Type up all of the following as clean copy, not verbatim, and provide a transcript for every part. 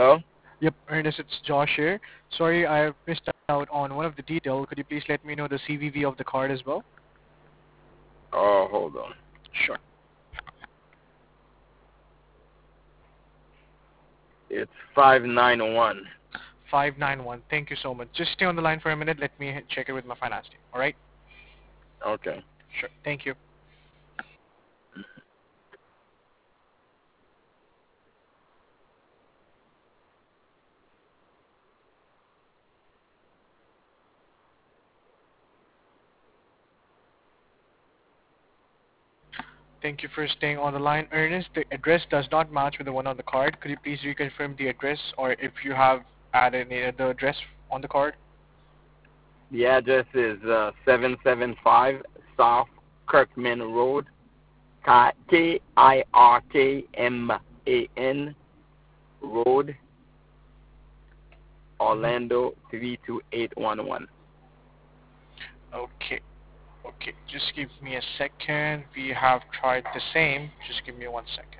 Hello? Yep, Ernest, it's Josh here. Sorry, I missed out on one of the details. Could you please let me know the CVV of the card as well? Oh, hold on. Sure. It's 591. 591. Thank you so much. Just stay on the line for a minute. Let me check it with my finance team. All right? Okay. Sure. Thank you. Thank you for staying on the line. Ernest, the address does not match with the one on the card. Could you please reconfirm the address or if you have added any other address on the card? The address is 775 South Kirkman Road, Kirkman Road, Orlando 32811. Okay. Okay. Just give me a second. We have tried the same. Just give me 1 second.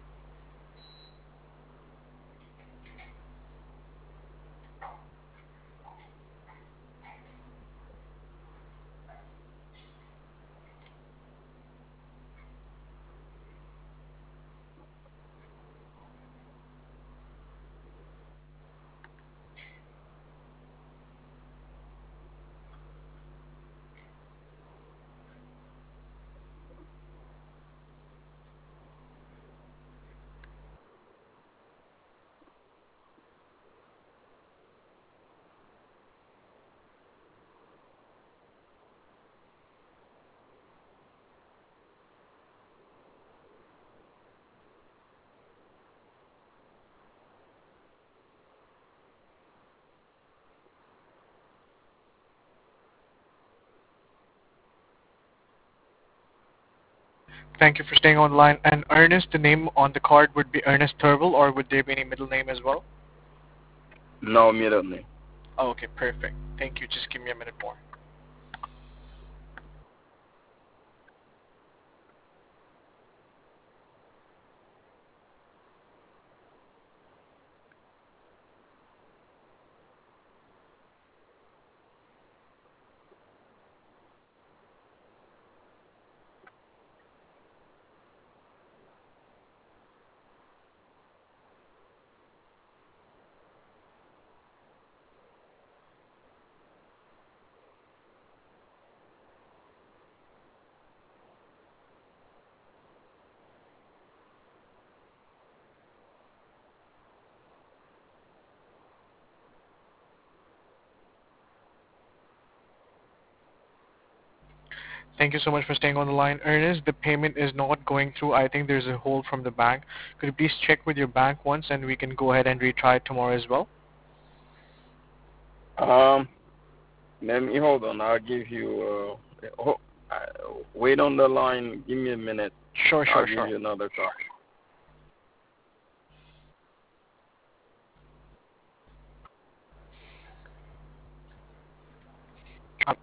Thank you for staying on the line. And Ernest, the name on the card would be Ernest Thurble, or would there be any middle name as well? No middle name. Oh, okay, perfect. Thank you. Just give me a minute more. Thank you so much for staying on the line. Ernest, the payment is not going through. I think there's a hold from the bank. Could you please check with your bank once and we can go ahead and retry it tomorrow as well? Um, Let me hold on. I'll give you. Wait on the line. Give me a minute. Sure, I'll sure, give sure. you another call. Um,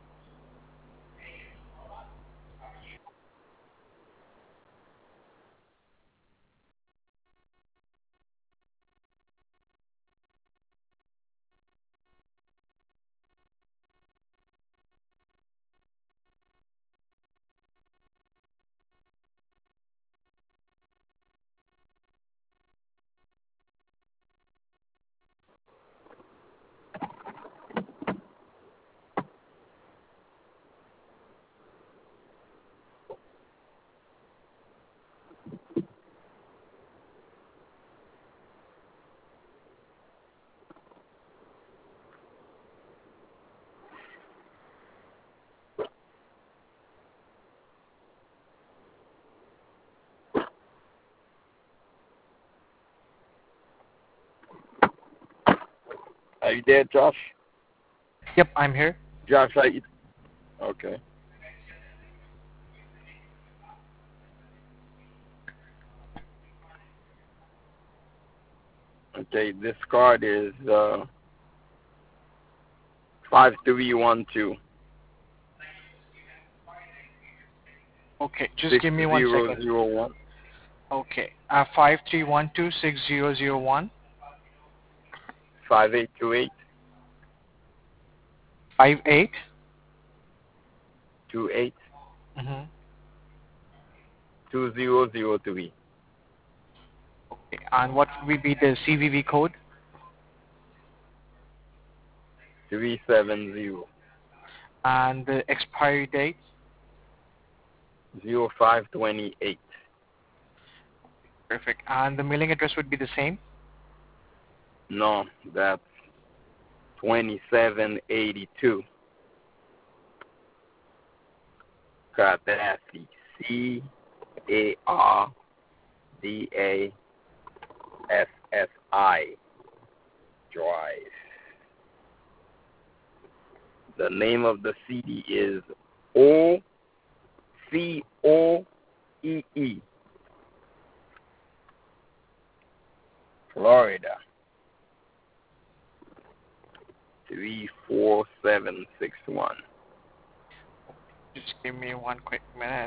Are you there, Josh? yep, I'm here. Josh, are you? Okay. Okay. This card is 5312. Okay, just give me 1 second. 6001. Okay, 53126001. 5828 58. 28 Mm-hmm. 2003 Okay. And what would be the CVV code 370 and the expiry date? 0528. Perfect. And the mailing address would be the same? No, that's 2782 Cardassi, CARDASSI Drive. The name of the CD is OCOEE, Florida 34761. Just give me one quick minute.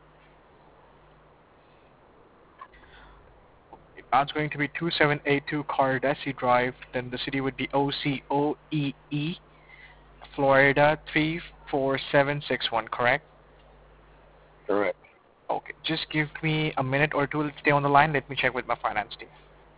That's going to be 2782 Cardassi Drive. Then the city would be OCOEE, Florida 34761, correct? Correct. Okay, just give me a minute or two. Stay on the line. Let me check with my finance team.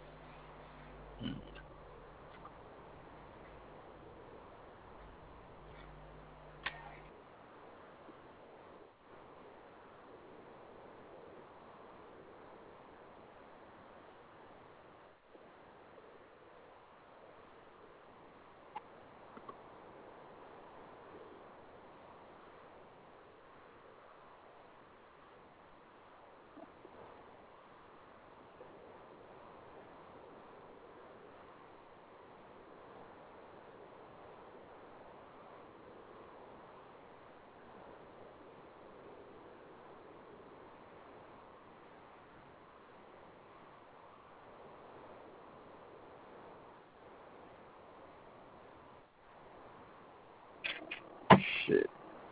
Shit.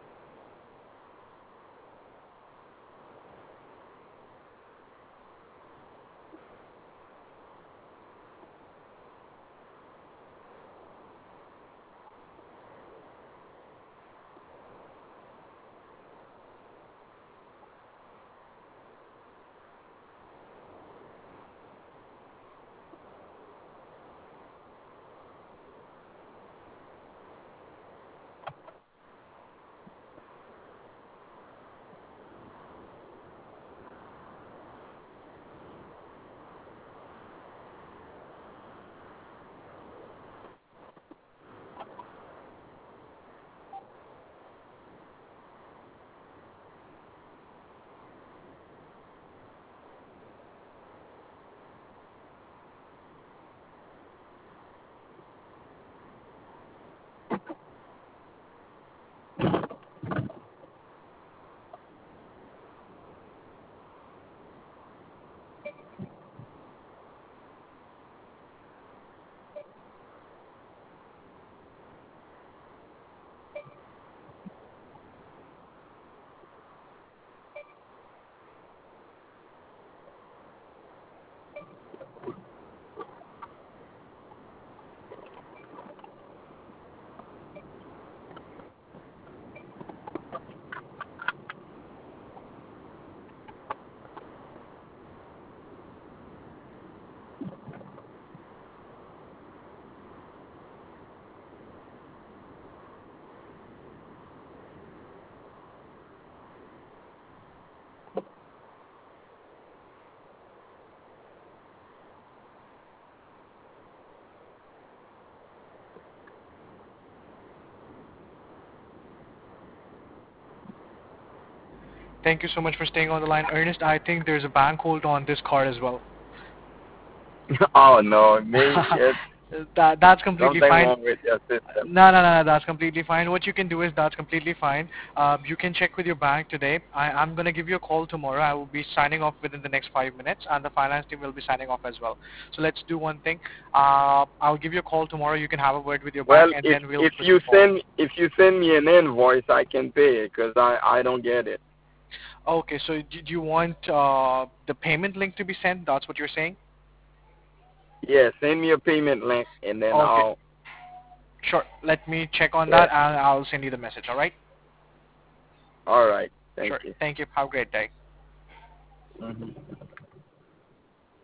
Thank you so much for staying on the line. Ernest, I think there's a bank hold on this card as well. Oh no, maybe it's That's completely something fine. wrong with your system. No, that's completely fine. What you can do is that's completely fine. You can check with your bank today. I'm going to give you a call tomorrow. I will be signing off within the next 5 minutes, and the finance team will be signing off as well. So let's do one thing. I'll give you a call tomorrow. You can have a word with your Well, bank, and then we'll if proceed forward. you send me an invoice, I can pay it because I don't get it. Okay, so do you want the payment link to be sent? That's what you're saying? Yeah, send me a payment link, and then Okay, I'll. sure. Let me check on Yeah. that, and I'll send you the message. All right? All right. Thank Sure. you. Thank you. Have a great day. Hmm.